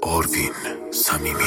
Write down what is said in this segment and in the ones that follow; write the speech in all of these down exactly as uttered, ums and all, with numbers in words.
آروین صمیمی.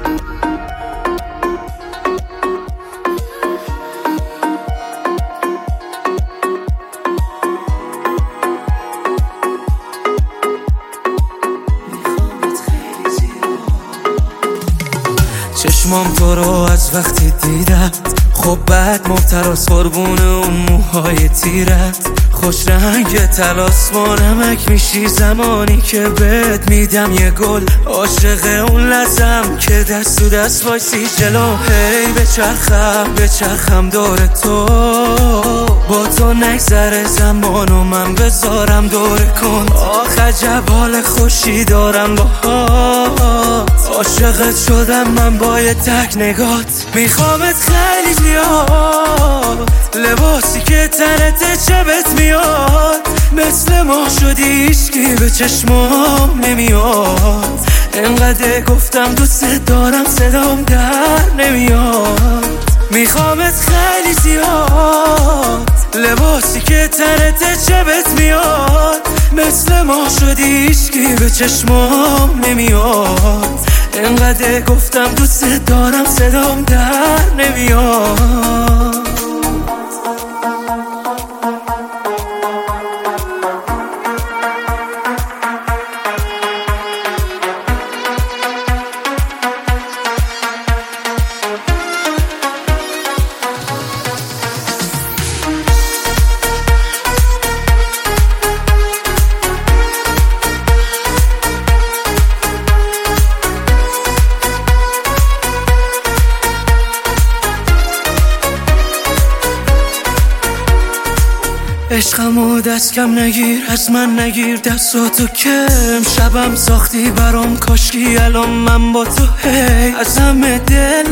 چشمام تو رو از وقتی دیدم خب بعد مبتراس قربون اون موهای تیرت، خوش رنگ تلاس با نمک میشی زمانی که بهت میدم یه گل، عاشق اون لحظم که دست تو دست وایسی جلو، هی بچرخم بچرخم دور تو، با تو نگذره زمان و من بذارم دور کن، آخ عجب حال خوشی دارم باهات، عاشقت شدم من با یه تک نگات، میخوامت خیلی زیاد، لباسی که تنت چبت میاد، مثل ما شدی هیچکی به چشمام نمیاد، انقدر گفتم دوست دارم صدام در نمیاد، میخوامت خیلی زیاد، لباسی که تنت چبت میاد، مثل ما شدی هیچکی به چشمام نمیاد، انقدر گفتم دوست دارم صدام در نمیاد. عشقمو دست کم نگیر از من نگیر دستاتو کم، شبم ساختی برام کاشکی الان من با تو هی از همه دل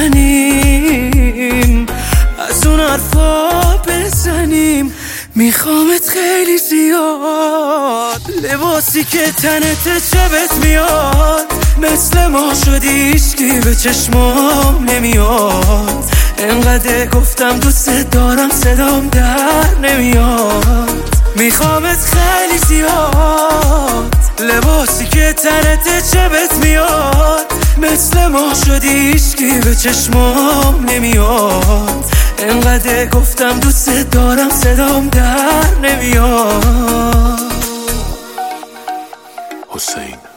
بکنیم، از اون حرفا بزنیم، میخوامت خیلی زیاد، لباسی که تنت چبت میاد، مثل ما شدی هیچکی به چشمام نمیاد، انقدر گفتم دوست دارم صدام در نمیاد، میخوامت خیلی زیاد، لباسی که تنت چبت میاد، مثل ما شدی هیچکی به چشمام نمیاد، انقدر گفتم دوست دارم صدام در نمیاد. حسین